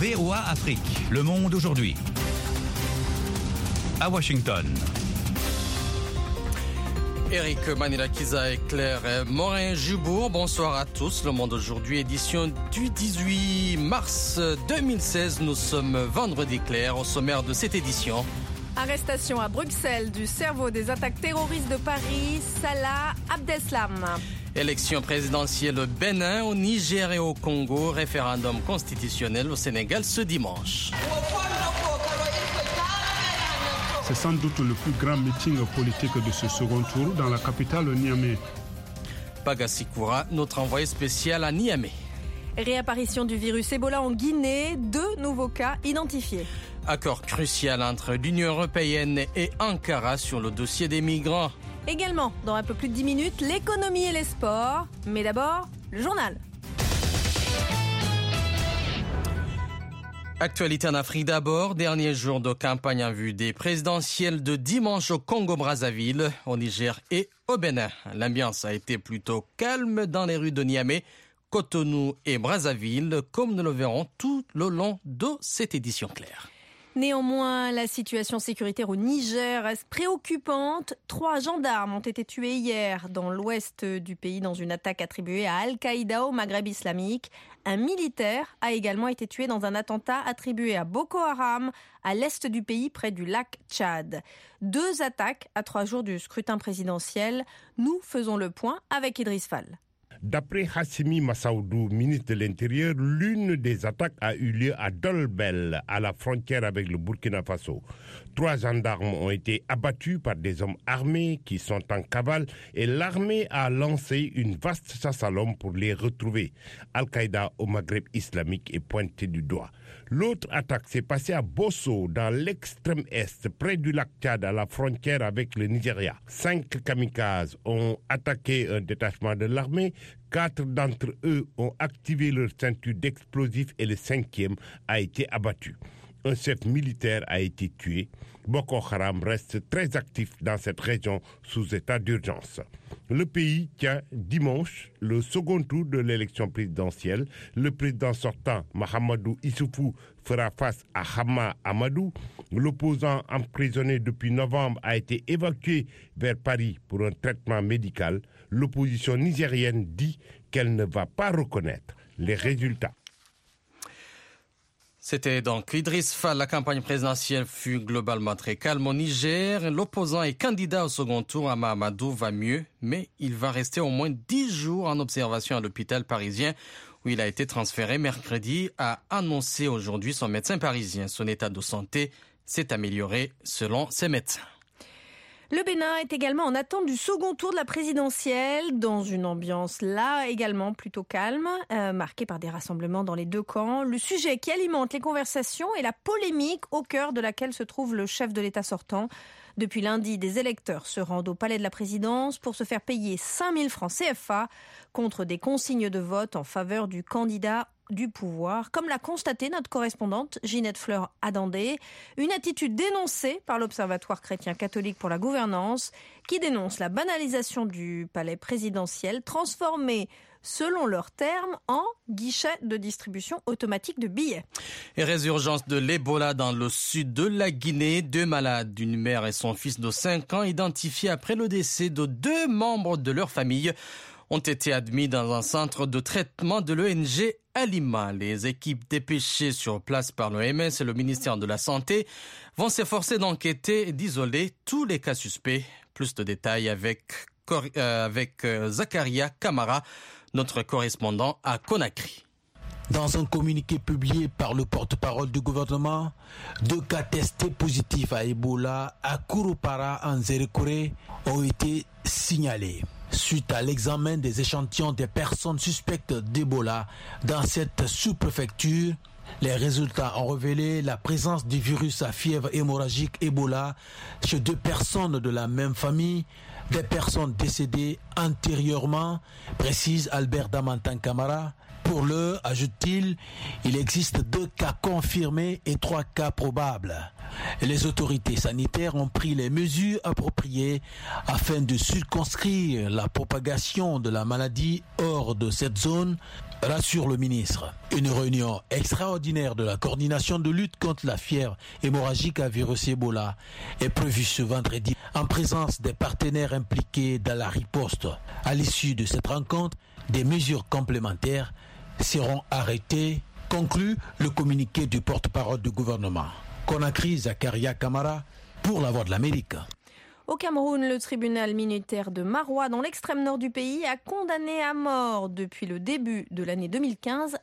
VOA Afrique, le monde aujourd'hui. À Washington. Eric Manirakiza et Claire Morin-Jubour, bonsoir à tous. Le monde aujourd'hui, édition du 18 mars 2016. Nous sommes vendredi clair. Au sommaire de cette édition. Arrestation à Bruxelles du cerveau des attaques terroristes de Paris, Salah Abdeslam. Élection présidentielle au Bénin, au Niger et au Congo. Référendum constitutionnel au Sénégal ce dimanche. C'est sans doute le plus grand meeting politique de ce second tour dans la capitale Niamey. Pagassi Koura, notre envoyé spécial à Niamey. Réapparition du virus Ebola en Guinée, 2 nouveaux cas identifiés. Accord crucial entre l'Union européenne et Ankara sur le dossier des migrants. Également, dans un peu plus de 10 minutes, l'économie et les sports. Mais d'abord, le journal. Actualité en Afrique d'abord, dernier jour de campagne en vue des présidentielles de dimanche au Congo-Brazzaville, au Niger et au Bénin. L'ambiance a été plutôt calme dans les rues de Niamey, Cotonou et Brazzaville, comme nous le verrons tout le long de cette édition claire. Néanmoins, la situation sécuritaire au Niger reste préoccupante. 3 gendarmes ont été tués hier dans l'ouest du pays dans une attaque attribuée à Al-Qaïda au Maghreb islamique. Un militaire a également été tué dans un attentat attribué à Boko Haram à l'est du pays près du lac Tchad. 2 attaques à 3 jours du scrutin présidentiel. Nous faisons le point avec Idriss Fall. D'après Hassimi Massaoudou, ministre de l'Intérieur, l'une des attaques a eu lieu à Dolbel, à la frontière avec le Burkina Faso. 3 gendarmes ont été abattus par des hommes armés qui sont en cavale et l'armée a lancé une vaste chasse à l'homme pour les retrouver. Al-Qaïda au Maghreb islamique est pointé du doigt. L'autre attaque s'est passée à Bosso, dans l'extrême est, près du lac Tchad, à la frontière avec le Nigeria. 5 kamikazes ont attaqué un détachement de l'armée. 4 d'entre eux ont activé leur ceinture d'explosifs et le 5e a été abattu. Un chef militaire a été tué. Boko Haram reste très actif dans cette région sous état d'urgence. Le pays tient dimanche le second tour de l'élection présidentielle. Le président sortant, Mahamadou Issoufou, fera face à Hama Amadou. L'opposant emprisonné depuis novembre a été évacué vers Paris pour un traitement médical. L'opposition nigérienne dit qu'elle ne va pas reconnaître les résultats. C'était donc Idriss Fall. La campagne présidentielle fut globalement très calme au Niger. L'opposant et candidat au second tour, Hama Amadou, va mieux, mais il va rester au moins 10 jours en observation à l'hôpital parisien où il a été transféré mercredi, a annoncé aujourd'hui son médecin parisien. Son état de santé s'est amélioré selon ses médecins. Le Bénin est également en attente du second tour de la présidentielle, dans une ambiance là également plutôt calme, marquée par des rassemblements dans les 2 camps. Le sujet qui alimente les conversations est la polémique au cœur de laquelle se trouve le chef de l'État sortant. Depuis lundi, des électeurs se rendent au palais de la présidence pour se faire payer 5 000 francs CFA contre des consignes de vote en faveur du candidat du pouvoir, comme l'a constaté notre correspondante Ginette Fleur-Adandé, une attitude dénoncée par l'Observatoire chrétien catholique pour la gouvernance, qui dénonce la banalisation du palais présidentiel, transformé, selon leurs termes, en guichet de distribution automatique de billets. Et résurgence de l'Ebola dans le sud de la Guinée. 2 malades, une mère et son fils de 5 ans, identifiés après le décès de 2 membres de leur famille, ont été admis dans un centre de traitement de l'ONG Alima. Les équipes dépêchées sur place par l'OMS et le ministère de la Santé vont s'efforcer d'enquêter et d'isoler tous les cas suspects. Plus de détails avec Zakaria Kamara, notre correspondant à Conakry. Dans un communiqué publié par le porte-parole du gouvernement, 2 cas testés positifs à Ebola à Kouroupara en Zérékouré ont été signalés. Suite à l'examen des échantillons des personnes suspectes d'Ebola dans cette sous-préfecture, les résultats ont révélé la présence du virus à fièvre hémorragique Ebola chez 2 personnes de la même famille, des personnes décédées antérieurement, précise Albert Damantan Camara, Pour l'heure, ajoute-t-il, il existe 2 cas confirmés et 3 cas probables. Et les autorités sanitaires ont pris les mesures appropriées afin de circonscrire la propagation de la maladie hors de cette zone, rassure le ministre. Une réunion extraordinaire de la coordination de lutte contre la fièvre hémorragique à virus Ebola est prévue ce vendredi en présence des partenaires impliqués dans la riposte. À l'issue de cette rencontre, des mesures complémentaires seront arrêtées, conclut le communiqué du porte-parole du gouvernement. Conakry, Zakaria Kamara, pour la Voix de l'Amérique. Au Cameroun, le tribunal militaire de Maroua, dans l'extrême nord du pays, a condamné à mort depuis le début de l'année 2015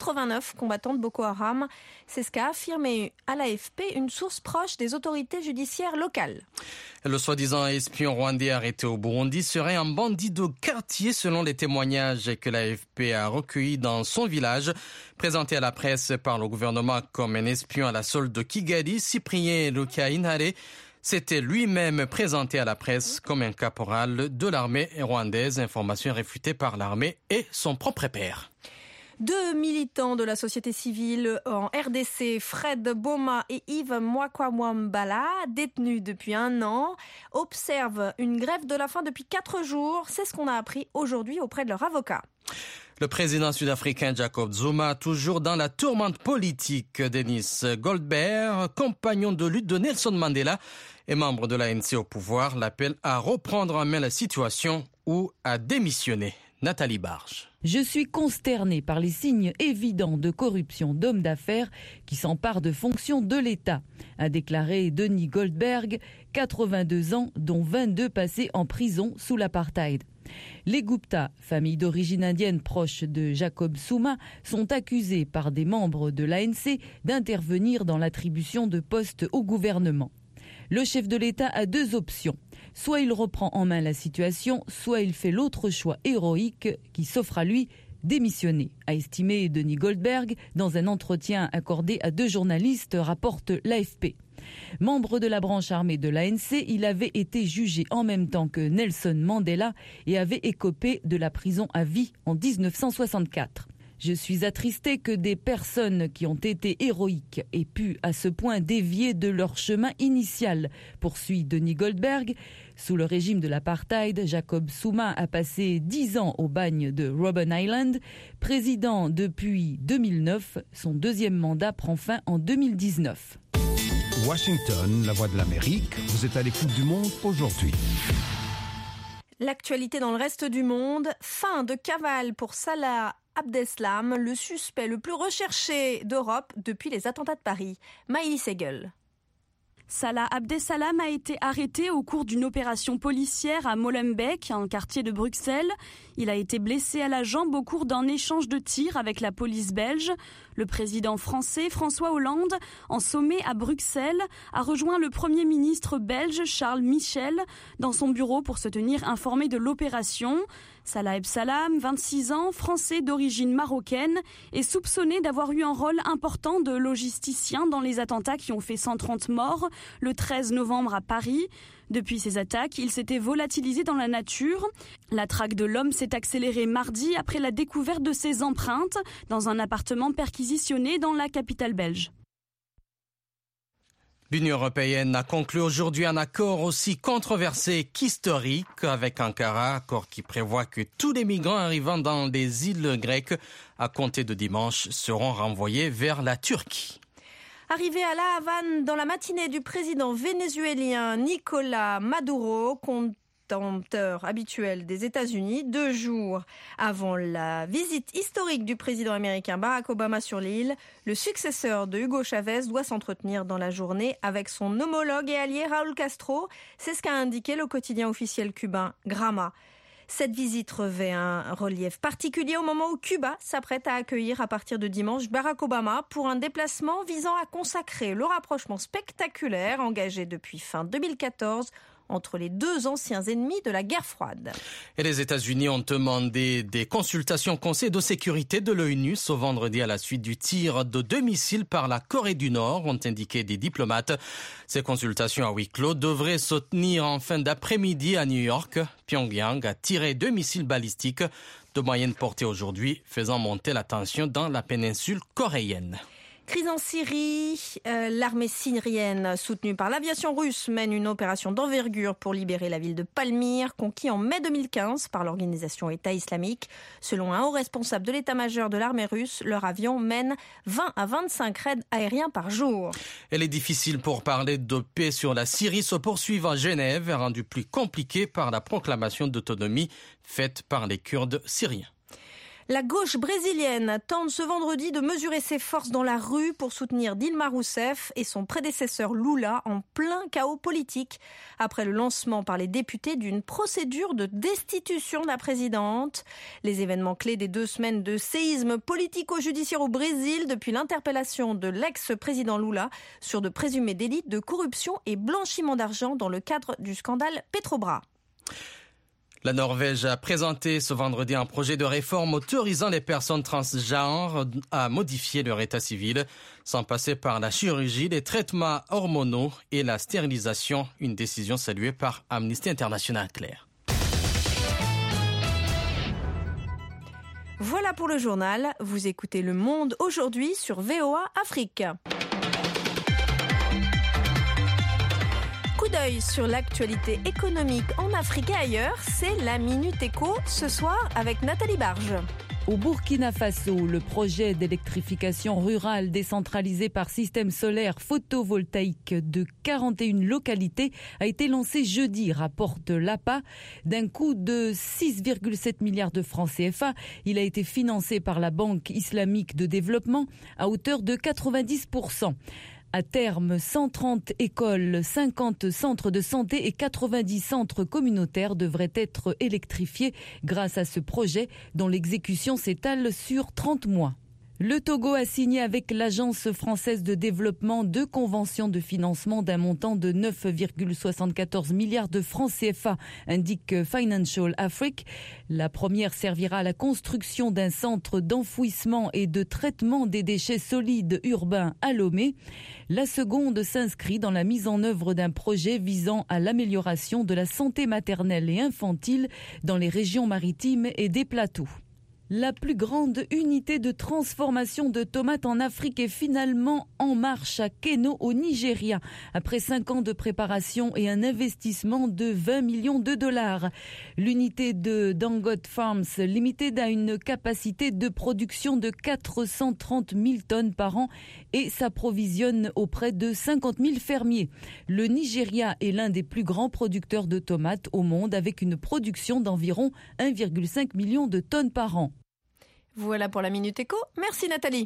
89 combattants de Boko Haram. C'est ce qu'a affirmé à l'AFP une source proche des autorités judiciaires locales. Le soi-disant espion rwandais arrêté au Burundi serait un bandit de quartier selon les témoignages que l'AFP a recueillis dans son village. Présenté à la presse par le gouvernement comme un espion à la solde de Kigali, Cyprien Lukainare s'était lui-même présenté à la presse comme un caporal de l'armée rwandaise. Information réfutée par l'armée et son propre père. 2 militants de la société civile en RDC, Fred Boma et Yves Mwakwamwambala, détenus depuis 1 an, observent une grève de la faim depuis 4 jours. C'est ce qu'on a appris aujourd'hui auprès de leur avocat. Le président sud-africain Jacob Zuma, toujours dans la tourmente politique, Denis Goldberg, compagnon de lutte de Nelson Mandela et membre de l'ANC au pouvoir, l'appelle à reprendre en main la situation ou à démissionner. Nathalie Barge. Je suis consternée par les signes évidents de corruption d'hommes d'affaires qui s'emparent de fonctions de l'État, a déclaré Denis Goldberg, 82 ans, dont 22 passés en prison sous l'apartheid. Les Gupta, famille d'origine indienne proche de Jacob Zuma, sont accusés par des membres de l'ANC d'intervenir dans l'attribution de postes au gouvernement. Le chef de l'État a 2 options. Soit il reprend en main la situation, soit il fait l'autre choix héroïque qui s'offre à lui, démissionner, a estimé Denis Goldberg dans un entretien accordé à 2 journalistes, rapporte l'AFP. Membre de la branche armée de l'ANC, il avait été jugé en même temps que Nelson Mandela et avait écopé de la prison à vie en 1964. Je suis attristé que des personnes qui ont été héroïques aient pu à ce point dévier de leur chemin initial, poursuit Denis Goldberg. Sous le régime de l'apartheid, Jacob Zuma a passé 10 ans au bagne de Robben Island. Président depuis 2009, son 2e mandat prend fin en 2019. Washington, la Voix de l'Amérique, vous êtes à l'écoute du monde aujourd'hui. L'actualité dans le reste du monde, fin de cavale pour Salah Abdeslam, le suspect le plus recherché d'Europe depuis les attentats de Paris. Maïli Segel. Salah Abdeslam a été arrêté au cours d'une opération policière à Molenbeek, un quartier de Bruxelles. Il a été blessé à la jambe au cours d'un échange de tirs avec la police belge. Le président français François Hollande, en sommet à Bruxelles, a rejoint le Premier ministre belge Charles Michel dans son bureau pour se tenir informé de l'opération. Salah Abdeslam, 26 ans, français d'origine marocaine, est soupçonné d'avoir eu un rôle important de logisticien dans les attentats qui ont fait 130 morts le 13 novembre à Paris. Depuis ces attaques, il s'était volatilisé dans la nature. La traque de l'homme s'est accélérée mardi après la découverte de ses empreintes dans un appartement perquisitionné dans la capitale belge. L'Union européenne a conclu aujourd'hui un accord aussi controversé qu'historique avec Ankara, accord qui prévoit que tous les migrants arrivant dans les îles grecques à compter de dimanche seront renvoyés vers la Turquie. Arrivé à La Havane dans la matinée du président vénézuélien Nicolás Maduro, contempteur habituel des États-Unis, 2 jours avant la visite historique du président américain Barack Obama sur l'île, le successeur de Hugo Chavez doit s'entretenir dans la journée avec son homologue et allié Raúl Castro. C'est ce qu'a indiqué le quotidien officiel cubain Gramma. Cette visite revêt un relief particulier au moment où Cuba s'apprête à accueillir à partir de dimanche Barack Obama pour un déplacement visant à consacrer le rapprochement spectaculaire engagé depuis fin 2014 entre les 2 anciens ennemis de la guerre froide. Et les États-Unis ont demandé des consultations au Conseil de sécurité de l'ONU ce vendredi à la suite du tir de 2 missiles par la Corée du Nord, ont indiqué des diplomates. Ces consultations à huis clos devraient se tenir en fin d'après-midi à New York. Pyongyang a tiré 2 missiles balistiques de moyenne portée aujourd'hui, faisant monter la tension dans la péninsule coréenne. Crise en Syrie, l'armée syrienne soutenue par l'aviation russe mène une opération d'envergure pour libérer la ville de Palmyre, conquis en mai 2015 par l'organisation État islamique. Selon un haut responsable de l'état-major de l'armée russe, leur avion mène 20 à 25 raids aériens par jour. Et les difficiles pour parler de paix sur la Syrie se poursuivent à Genève, rendu plus compliqué par la proclamation d'autonomie faite par les Kurdes syriens. La gauche brésilienne tente ce vendredi de mesurer ses forces dans la rue pour soutenir Dilma Rousseff et son prédécesseur Lula en plein chaos politique après le lancement par les députés d'une procédure de destitution de la présidente. Les événements clés des 2 semaines de séisme politico-judiciaire au Brésil depuis l'interpellation de l'ex-président Lula sur de présumés délits de corruption et blanchiment d'argent dans le cadre du scandale Petrobras. La Norvège a présenté ce vendredi un projet de réforme autorisant les personnes transgenres à modifier leur état civil sans passer par la chirurgie, les traitements hormonaux et la stérilisation. Une décision saluée par Amnesty International. Claire. Voilà pour le journal. Vous écoutez Le Monde aujourd'hui sur VOA Afrique. Coup d'œil sur l'actualité économique en Afrique et ailleurs, c'est la Minute Éco ce soir avec Nathalie Barge. Au Burkina Faso, le projet d'électrification rurale décentralisé par système solaire photovoltaïque de 41 localités a été lancé jeudi, rapporte l'APA. D'un coût de 6,7 milliards de francs CFA, il a été financé par la Banque islamique de développement à hauteur de 90%. À terme, 130 écoles, 50 centres de santé et 90 centres communautaires devraient être électrifiés grâce à ce projet dont l'exécution s'étale sur 30 mois. Le Togo a signé avec l'Agence française de développement 2 conventions de financement d'un montant de 9,74 milliards de francs CFA, indique Financial Afrique. La première servira à la construction d'un centre d'enfouissement et de traitement des déchets solides urbains à Lomé. La seconde s'inscrit dans la mise en œuvre d'un projet visant à l'amélioration de la santé maternelle et infantile dans les régions maritimes et des plateaux. La plus grande unité de transformation de tomates en Afrique est finalement en marche à Keno au Nigeria. Après 5 ans de préparation et un investissement de 20 millions de dollars. L'unité de Dangote Farms Limited a une capacité de production de 430 000 tonnes par an et s'approvisionne auprès de 50 000 fermiers. Le Nigeria est l'un des plus grands producteurs de tomates au monde avec une production d'environ 1,5 million de tonnes par an. Voilà pour la Minute Éco. Merci Nathalie.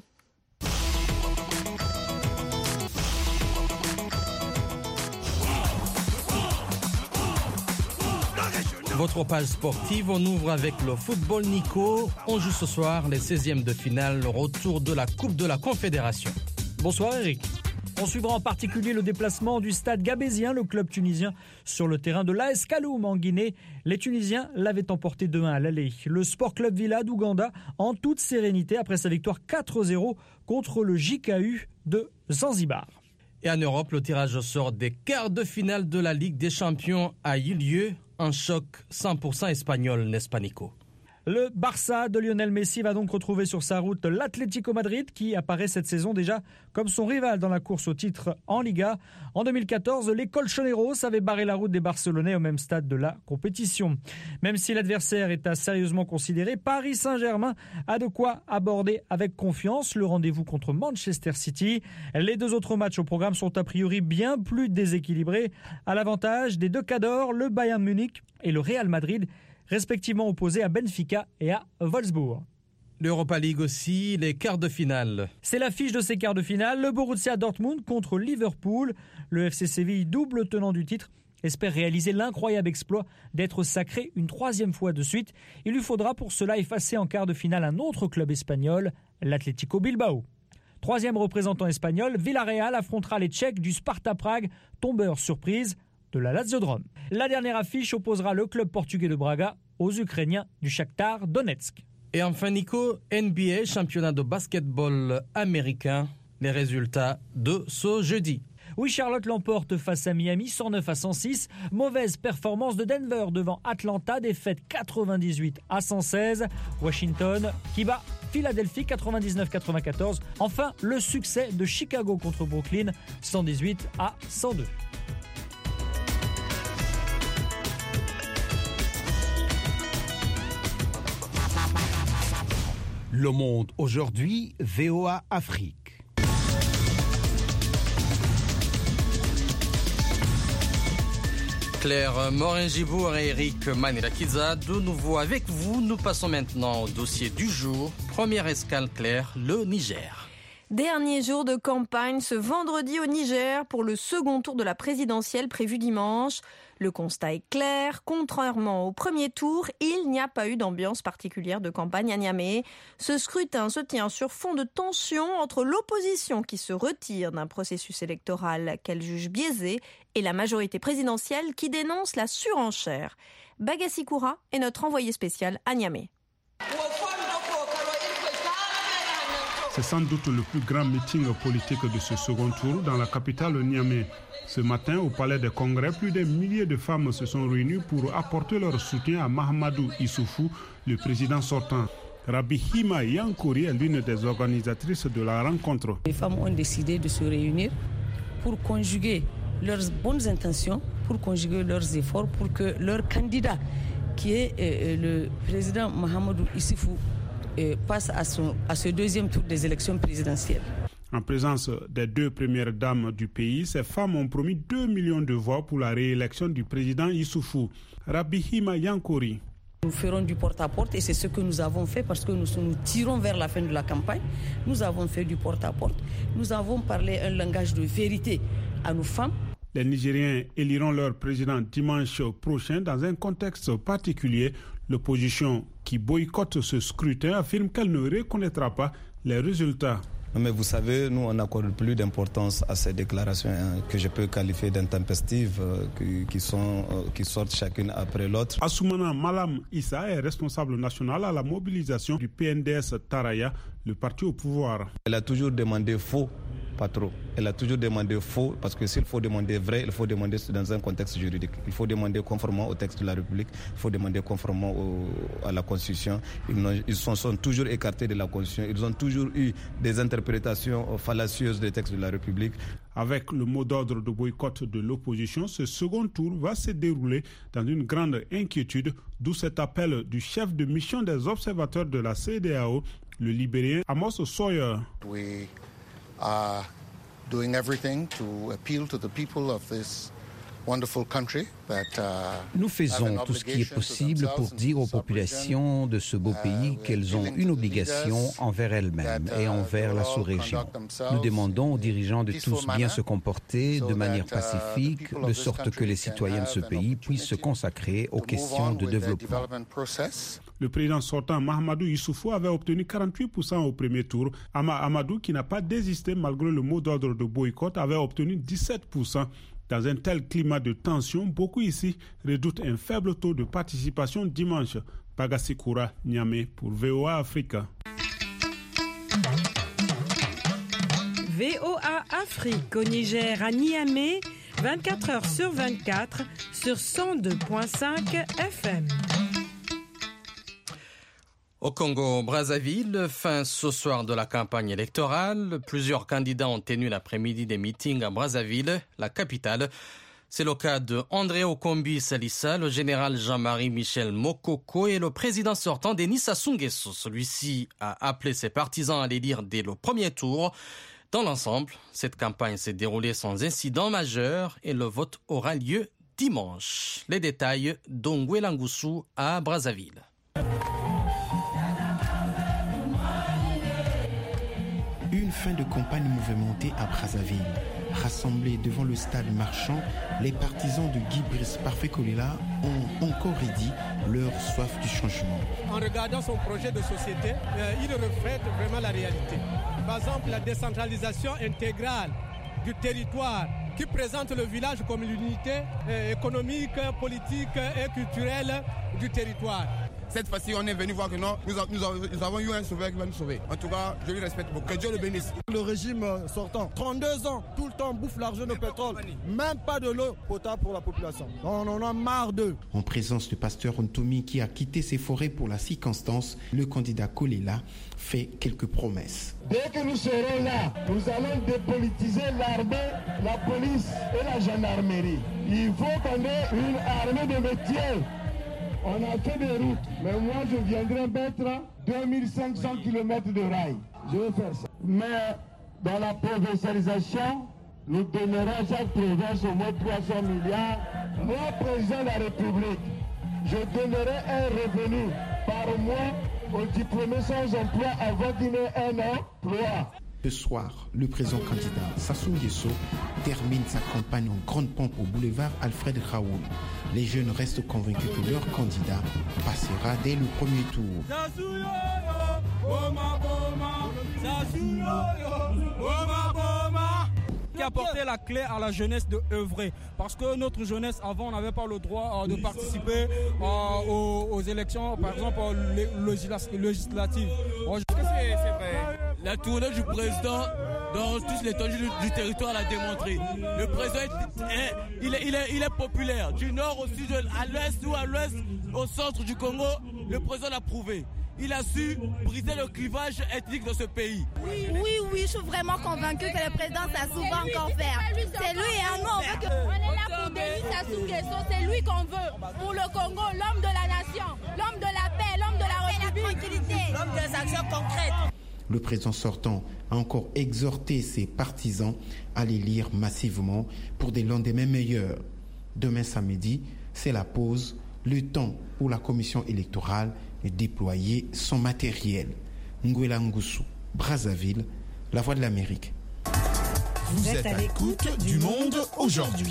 Votre page sportive, on ouvre avec le football Nico. On joue ce soir les 16e de finale, le retour de la Coupe de la Confédération. Bonsoir Eric. On suivra en particulier le déplacement du Stade Gabésien, le club tunisien, sur le terrain de l'AS Kaloum en Guinée. Les Tunisiens l'avaient emporté 2-1 à l'aller. Le Sport Club Villa d'Ouganda en toute sérénité après sa victoire 4-0 contre le JKU de Zanzibar. Et en Europe, le tirage au sort des quarts de finale de la Ligue des Champions a eu lieu. Un choc 100% espagnol, n'est-ce pas Nico ? Le Barça de Lionel Messi va donc retrouver sur sa route l'Atlético Madrid qui apparaît cette saison déjà comme son rival dans la course au titre en Liga. En 2014, les Colchoneros avaient barré la route des Barcelonais au même stade de la compétition. Même si l'adversaire est à sérieusement considérer, Paris Saint-Germain a de quoi aborder avec confiance le rendez-vous contre Manchester City. Les 2 autres matchs au programme sont a priori bien plus déséquilibrés. À l'avantage des 2 cadors, le Bayern Munich et le Real Madrid, respectivement opposés à Benfica et à Wolfsburg. L'Europa League aussi, les quarts de finale. C'est l'affiche de ces quarts de finale. Le Borussia Dortmund contre Liverpool. Le FC Séville, double tenant du titre, espère réaliser l'incroyable exploit d'être sacré une 3e fois de suite. Il lui faudra pour cela effacer en quart de finale un autre club espagnol, l'Atlético Bilbao. 3e représentant espagnol, Villarreal affrontera les Tchèques du Sparta Prague, tombeur surprise de la Lazio de Rome. La dernière affiche opposera le club portugais de Braga aux Ukrainiens du Shakhtar Donetsk. Et enfin Nico, NBA, championnat de basketball américain, les résultats de ce jeudi. Oui, Charlotte l'emporte face à Miami, 109-106. Mauvaise performance de Denver devant Atlanta, défaite 98-116. Washington qui bat Philadelphie 99-94. Enfin, le succès de Chicago contre Brooklyn, 118-102. Le Monde aujourd'hui, VOA Afrique. Claire Morin-Gibour et Eric Manirakiza, de nouveau avec vous. Nous passons maintenant au dossier du jour. Première escale, Claire, le Niger. Dernier jour de campagne ce vendredi au Niger pour le second tour de la présidentielle prévu dimanche. Le constat est clair, contrairement au premier tour, il n'y a pas eu d'ambiance particulière de campagne à Niamey. Ce scrutin se tient sur fond de tension entre l'opposition qui se retire d'un processus électoral qu'elle juge biaisé et la majorité présidentielle qui dénonce la surenchère. Bagassi Koura est notre envoyé spécial à Niamey. C'est sans doute le plus grand meeting politique de ce second tour dans la capitale Niamey. Ce matin, au Palais des Congrès, plus d'un millier de femmes se sont réunies pour apporter leur soutien à Mahamadou Issoufou, le président sortant. Rabi Hima Yankori est l'une des organisatrices de la rencontre. Les femmes ont décidé de se réunir pour conjuguer leurs bonnes intentions, pour conjuguer leurs efforts, pour que leur candidat, qui est le président Mahamadou Issoufou, passe à ce deuxième tour des élections présidentielles. En présence des deux premières dames du pays, ces femmes ont promis 2 millions de voix pour la réélection du président Issoufou. Rabi Hima Yankori. Nous ferons du porte-à-porte et c'est ce que nous avons fait parce que nous tirons vers la fin de la campagne. Nous avons fait du porte-à-porte. Nous avons parlé un langage de vérité à nos femmes. Les Nigériens éliront leur président dimanche prochain dans un contexte particulier. L'opposition qui boycotte ce scrutin affirme qu'elle ne reconnaîtra pas les résultats. Mais vous savez, nous, on n'accorde plus d'importance à ces déclarations que je peux qualifier d'intempestives, qui sortent chacune après l'autre. Assoumana Malam Issa est responsable national à la mobilisation du PNDS Taraya, le parti au pouvoir. Elle a toujours demandé faux, pas trop. Elle a toujours demandé faux, parce que s'il faut demander vrai, il faut demander dans un contexte juridique. Il faut demander conformément au texte de la République, il faut demander conformément à la Constitution. Ils sont toujours écartés de la Constitution, ils ont toujours eu des interprétations fallacieuses des textes de la République. Avec le mot d'ordre de boycott de l'opposition, ce second tour va se dérouler dans une grande inquiétude, d'où cet appel du chef de mission des observateurs de la CEDEAO, le Libérien Amos Sawyer. We are doing everything to appeal to the people of this wonderful country that Nous faisons tout ce qui est possible pour dire aux populations de ce beau pays qu'elles ont une obligation envers elles-mêmes et envers la sous-région. Nous demandons aux dirigeants de tous bien se comporter de manière pacifique, de sorte que les citoyens de ce pays puissent se consacrer aux questions de développement. Le président sortant Mahamadou Issoufou avait obtenu 48% au premier tour. Ama Amadou, qui n'a pas désisté malgré le mot d'ordre de boycott, avait obtenu 17%. Dans un tel climat de tension, beaucoup ici redoutent un faible taux de participation dimanche. Bagassi Koura, Niamey pour VOA Africa. VOA Afrique au Niger à Niamey, 24 heures sur 24 sur 102.5 FM. Au Congo-Brazzaville, fin ce soir de la campagne électorale. Plusieurs candidats ont tenu l'après-midi des meetings à Brazzaville, la capitale. C'est le cas de André Okombi Salissa, le général Jean-Marie Michel Mokoko et le président sortant Denis Sassou Nguesso. Celui-ci a appelé ses partisans à l'élire dès le premier tour. Dans l'ensemble, cette campagne s'est déroulée sans incident majeur et le vote aura lieu dimanche. Les détails d'Ongwe Langoussou à Brazzaville. Une fin de campagne mouvementée à Brazzaville. Rassemblés devant le stade marchand, les partisans de Guy Brice Parfait Kolila ont encore dit leur soif du changement. En regardant son projet de société, il reflète vraiment la réalité. Par exemple, la décentralisation intégrale du territoire qui présente le village comme l'unité économique, politique et culturelle du territoire. Cette fois-ci, on est venu voir que non, nous avons eu un sauveur qui va nous sauver. En tout cas, je lui respecte beaucoup. Que Dieu le bénisse. Le régime sortant, 32 ans, tout le temps bouffe l'argent de pétrole. Même pas de l'eau potable pour la population. On en a marre d'eux. En présence du pasteur Ntomi qui a quitté ses forêts pour la circonstance, le candidat Kolela fait quelques promesses. Dès que nous serons là, nous allons dépolitiser l'armée, la police et la gendarmerie. Il faut qu'on ait une armée de métiers. On a fait des routes, mais moi je viendrai mettre 2500 km de rails. Je vais faire ça. Mais dans la provincialisation, nous donnerons chaque province au moins 300 milliards. Moi, président de la République, je donnerai un revenu par mois aux diplômés sans emploi avant qu'il ait un emploi. Ce soir, le président candidat Sassou Nguesso termine sa campagne en grande pompe au boulevard Alfred Raoul. Les jeunes restent convaincus que leur candidat passera dès le premier tour. Qui a apporté la clé à la jeunesse de œuvrer. Parce que notre jeunesse, avant, n'avait pas le droit de participer aux élections, par exemple, législatives. C'est vrai. La tournée du président dans toutes les étendues du territoire l'a démontré. Le président, il est populaire. Du nord au sud, à l'ouest ou à l'ouest, au centre du Congo, le président l'a prouvé. Il a su briser le clivage ethnique de ce pays. Oui, je suis vraiment convaincu que le président Sassou va encore faire. C'est lui et nous, on veut que... On est là pour Denis Sassou Nguesso, c'est lui qu'on veut. Pour le Congo, l'homme de la nation, l'homme de la paix, l'homme de la République, l'homme des actions concrètes. Le président sortant a encore exhorté ses partisans à les lire massivement pour des lendemains meilleurs. Demain samedi, c'est la pause, le temps pour la commission électorale de déployer son matériel. Nguela Ngussou, Brazzaville, La Voix de l'Amérique. Vous êtes à l'écoute du Monde aujourd'hui.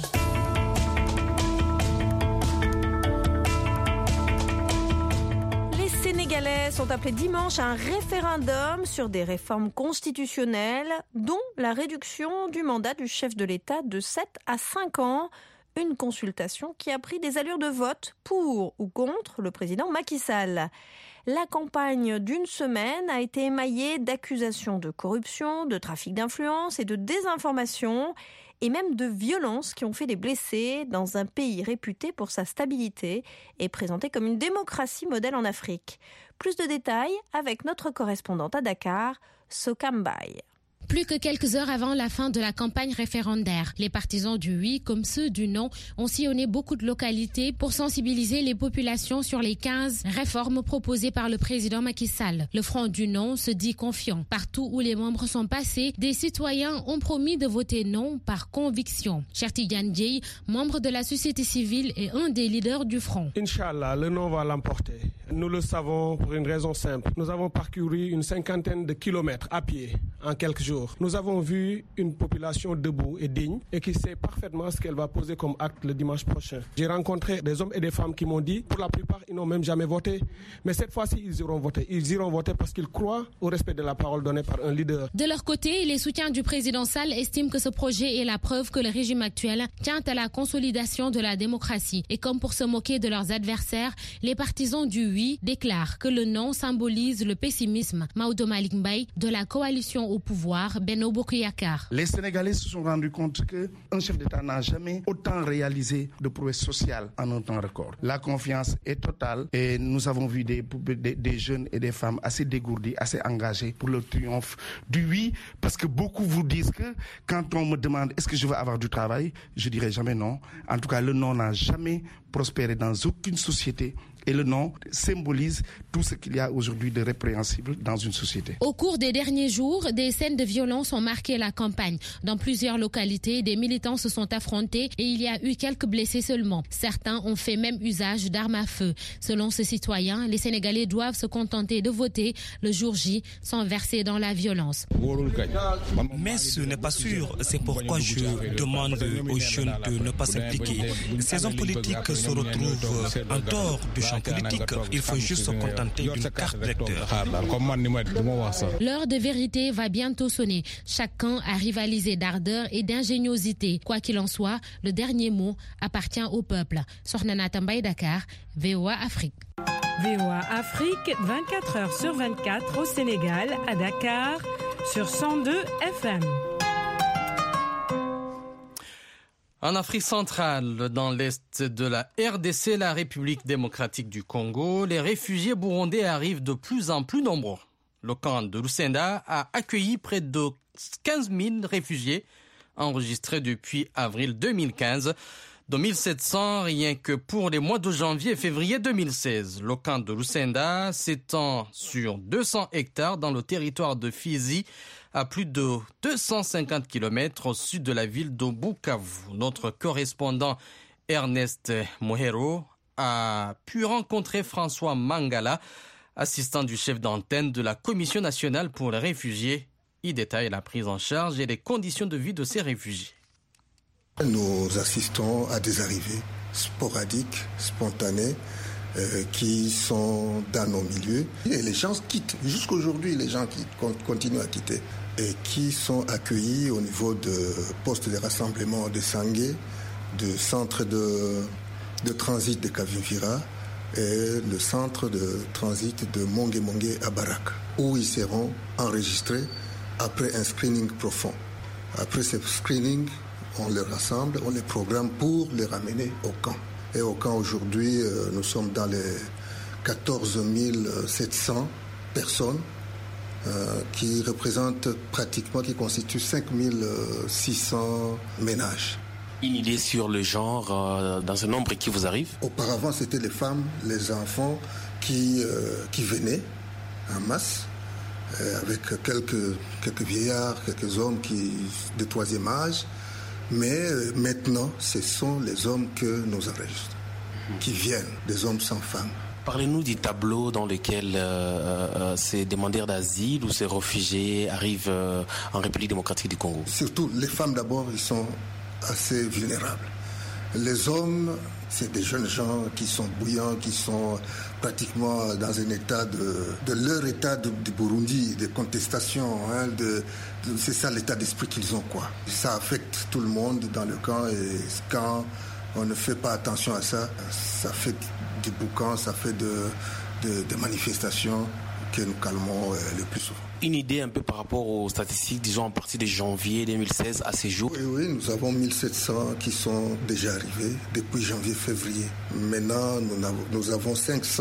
Les Sénégalais sont appelés dimanche à un référendum sur des réformes constitutionnelles, dont la réduction du mandat du chef de l'État de 7 à 5 ans. Une consultation qui a pris des allures de vote pour ou contre le président Macky Sall. La campagne d'une semaine a été émaillée d'accusations de corruption, de trafic d'influence et de désinformation, et même de violences qui ont fait des blessés dans un pays réputé pour sa stabilité et présenté comme une démocratie modèle en Afrique. Plus de détails avec notre correspondante à Dakar, Sokam Baye. Plus que quelques heures avant la fin de la campagne référendaire, les partisans du oui comme ceux du non ont sillonné beaucoup de localités pour sensibiliser les populations sur les 15 réformes proposées par le président Macky Sall. Le front du non se dit confiant. Partout où les membres sont passés, des citoyens ont promis de voter non par conviction. Cherti Dieye, membre de la société civile et un des leaders du front. Inch'Allah, le non va l'emporter. Nous le savons pour une raison simple. Nous avons parcouru une 50aine de kilomètres à pied en quelques jours. Nous avons vu une population debout et digne et qui sait parfaitement ce qu'elle va poser comme acte le dimanche prochain. J'ai rencontré des hommes et des femmes qui m'ont dit, pour la plupart, ils n'ont même jamais voté. Mais cette fois-ci, ils iront voter. Ils iront voter parce qu'ils croient au respect de la parole donnée par un leader. De leur côté, les soutiens du président Sall estiment que ce projet est la preuve que le régime actuel tient à la consolidation de la démocratie. Et comme pour se moquer de leurs adversaires, les partisans du oui déclarent que le non symbolise le pessimisme. Maodo Malick Mbaye de la coalition au pouvoir, Benno Bokk Yakaar. Les Sénégalais se sont rendus compte qu'un chef d'État n'a jamais autant réalisé de prouesses sociales en un temps record. La confiance est totale et nous avons vu des jeunes et des femmes assez dégourdis, assez engagés pour le triomphe du oui, parce que beaucoup vous disent que quand on me demande est-ce que je veux avoir du travail, je dirais jamais non. En tout cas, le non n'a jamais prospéré dans aucune société. Et le non symbolise tout ce qu'il y a aujourd'hui de répréhensible dans une société. Au cours des derniers jours, des scènes de violence ont marqué la campagne. Dans plusieurs localités, des militants se sont affrontés et il y a eu quelques blessés seulement. Certains ont fait même usage d'armes à feu. Selon ces citoyens, les Sénégalais doivent se contenter de voter le jour J sans verser dans la violence. Mais ce n'est pas sûr. C'est pourquoi je demande aux jeunes de ne pas s'impliquer. Ces hommes politiques se retrouvent en tort de dirigeants politiques. Il faut juste se contenter d'une carte d'électeur. L'heure de vérité va bientôt sonner. Chaque camp a rivalisé d'ardeur et d'ingéniosité. Quoi qu'il en soit, le dernier mot appartient au peuple. Sornana Tambay, Dakar, VOA Afrique. VOA Afrique, 24 heures sur 24 au Sénégal, à Dakar, sur 102 FM. En Afrique centrale, dans l'est de la RDC, la République démocratique du Congo, les réfugiés burundais arrivent de plus en plus nombreux. Le camp de Lusenda a accueilli près de 15 000 réfugiés enregistrés depuis avril 2015, dont 1700 rien que pour les mois de janvier et février 2016. Le camp de Lusenda s'étend sur 200 hectares dans le territoire de Fizi, à plus de 250 km au sud de la ville de Bukavu. Notre correspondant Ernest Mohero a pu rencontrer François Mangala, assistant du chef d'antenne de la Commission nationale pour les réfugiés. Il détaille la prise en charge et les conditions de vie de ces réfugiés. Nous assistons à des arrivées sporadiques, spontanées, qui sont dans nos milieux. Et les gens quittent. Jusqu'aujourd'hui, les gens qui continuent à quitter et qui sont accueillis au niveau de postes de rassemblement de Sangué, de centre de transit de Kavimvira et le centre de transit de Monge à Barak, où ils seront enregistrés après un screening profond. Après ce screening, on les rassemble, on les programme pour les ramener au camp. Et au camp aujourd'hui, nous sommes dans les 14 700 personnes qui représentent pratiquement, qui constituent 5 600 ménages. Une idée sur le genre dans ce nombre qui vous arrive? Auparavant, c'était les femmes, les enfants qui venaient en masse, avec quelques vieillards, quelques hommes de troisième âge. Mais maintenant, ce sont les hommes que nous enregistrons, qui viennent, des hommes sans femmes. Parlez-nous du tableau dans lequel ces demandeurs d'asile ou ces réfugiés arrivent en République démocratique du Congo. Surtout, les femmes d'abord, ils sont assez vulnérables. Les hommes, c'est des jeunes gens qui sont bouillants, qui sont pratiquement dans un état de leur état du Burundi, de contestation. C'est ça l'état d'esprit qu'ils ont, quoi. Ça affecte tout le monde dans le camp et quand on ne fait pas attention à ça, ça fait du boucan, ça fait des manifestations que nous calmons le plus souvent. Une idée un peu par rapport aux statistiques, disons, à partir de janvier 2016 à ces jours? Oui, nous avons 1700 qui sont déjà arrivés depuis janvier-février. Maintenant, nous avons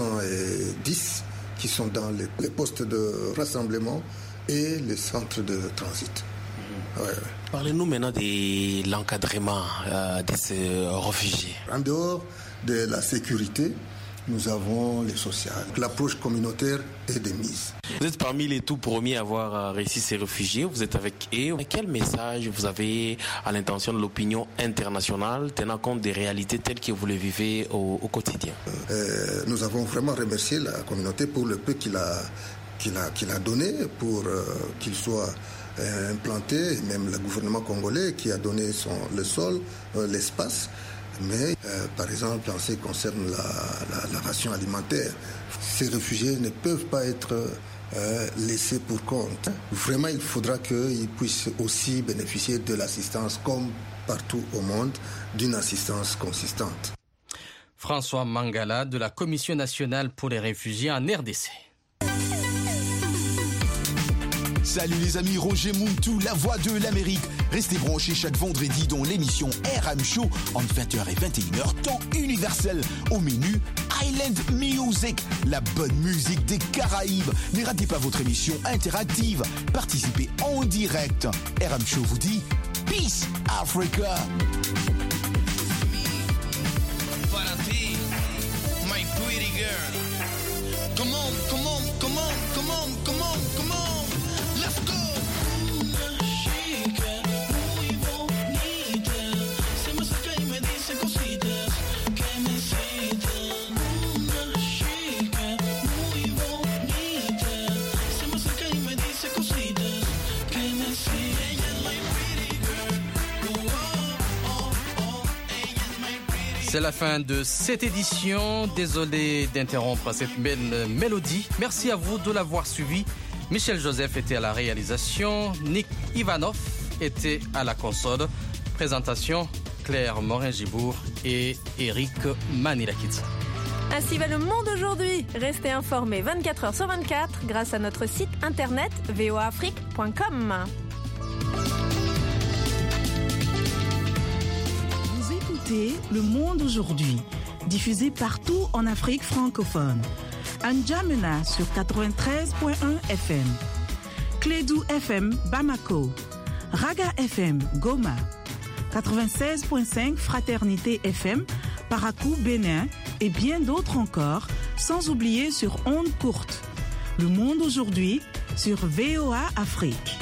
510 qui sont dans les postes de rassemblement et les centres de transit. Ouais. Parlez-nous maintenant de l'encadrement de ces réfugiés. En dehors de la sécurité, nous avons les sociales. L'approche communautaire est de mise. Vous êtes parmi les tout premiers à avoir réussi ces réfugiés. Vous êtes avec eux. Quel message vous avez à l'intention de l'opinion internationale, tenant compte des réalités telles que vous les vivez au quotidien? Nous avons vraiment remercié la communauté pour le peu qu'il a donné pour qu'il soit implanté, même le gouvernement congolais qui a donné le sol, l'espace. Mais, par exemple, en ce qui concerne la ration alimentaire, ces réfugiés ne peuvent pas être laissés pour compte. Vraiment, il faudra qu'ils puissent aussi bénéficier de l'assistance, comme partout au monde, d'une assistance consistante. François Mangala de la Commission nationale pour les réfugiés en RDC. Salut les amis, Roger Muntu, la voix de l'Amérique. Restez branchés chaque vendredi dans l'émission RM Show entre 20h et 21h, temps universel. Au menu, Island Music, la bonne musique des Caraïbes. Ne ratez pas votre émission interactive. Participez en direct. RM Show vous dit Peace Africa. My pretty girl. Come on, come on, come on, come on, come on, come on. Let's go. Una chica muy bonita se me acerca y me dice cositas que me excitan. Una chica muy bonita se me acerca y me dice cositas que me excitan. Ella es my pretty girl. Oh, oh, oh. Ella es my pretty girl. C'est la fin de cette édition. Désolé d'interrompre cette belle mélodie. Merci à vous de l'avoir suivi. Michel Joseph était à la réalisation. Nick Ivanov était à la console. Présentation Claire Morin-Gibourg et Eric Manilakidze. Ainsi va le monde aujourd'hui. Restez informés 24 heures sur 24 grâce à notre site internet voaafrique.com. Vous écoutez Le Monde aujourd'hui, diffusé partout en Afrique francophone. À N'Djamena sur 93.1 FM. Clédou FM Bamako. Raga FM Goma. 96.5 Fraternité FM Parakou Bénin et bien d'autres encore, sans oublier sur ondes courtes. Le Monde aujourd'hui sur VOA Afrique.